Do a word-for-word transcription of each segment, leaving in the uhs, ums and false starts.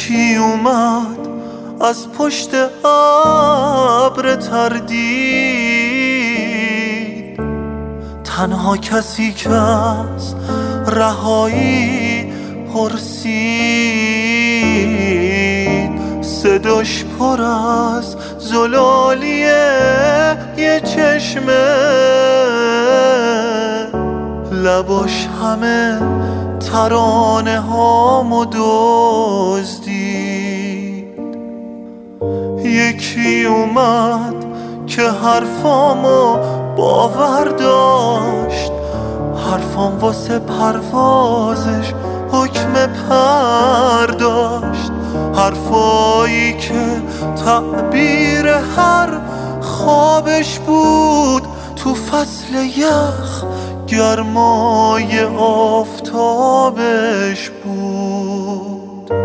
یکی اومد از پشت ابر تردید، تنها کسی که از رهایی پرسید. صداش پر از زلالیه یه چشمه، لباش همه ترانه هامو دزدید. یکی اومد که حرفامو باور داشت، حرفام واسه پروازش حکم پر داشت، حرفایی که تعبیر هر خوابش بود تو فصل یخ گرمای آفتابش بود.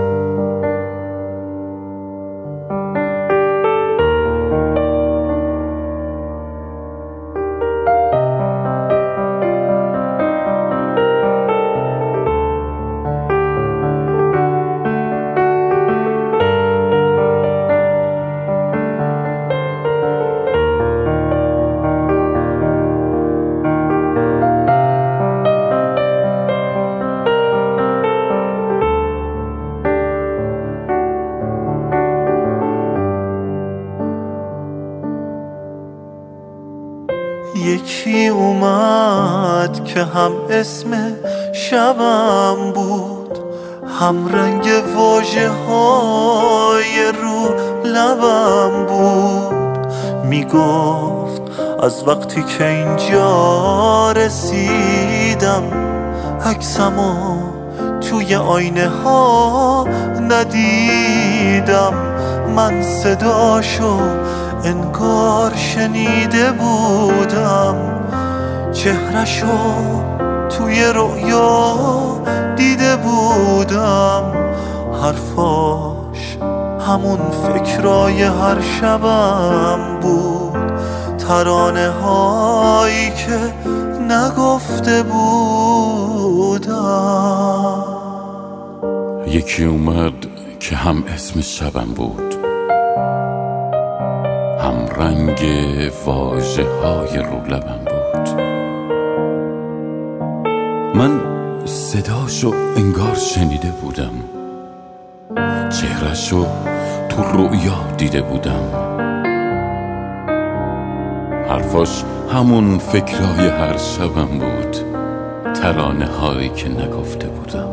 یکی اومد که هم اسم شبم بود، هم رنگ واژه های رو لبم بود. میگفت از وقتی که اینجا رسیدم عکسمو توی آینه ها ندیدم. من صداشو انگار شنیده بودم، چهرشو توی رویا دیده بودم. حرفاش همون فکرای هر شبم بود، ترانه هایی که نگفته بودم. یکی اومد که هم اسم شبم بود، هم رنگ واژه های رو لبم بود. من صداشو انگار شنیده بودم، چهرشو تو رویا دیده بودم. حرفاش همون فکرهای هر شبم بود، ترانه هایی که نگفته بودم.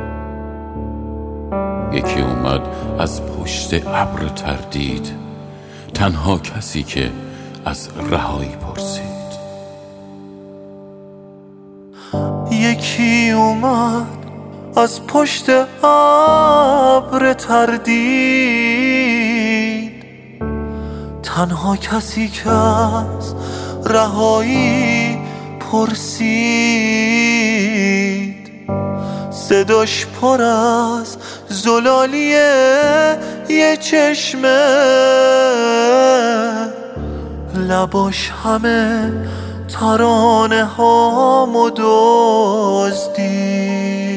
یکی اومد از پشت ابر تردید، تنها کسی که از رهایی پرسید. یکی اومد از پشت ابر تردید، تنها کسی که از رهایی پرسید. صداش پر از زلالیه یه چشمه، لباش همه ترانه هامو دزدید.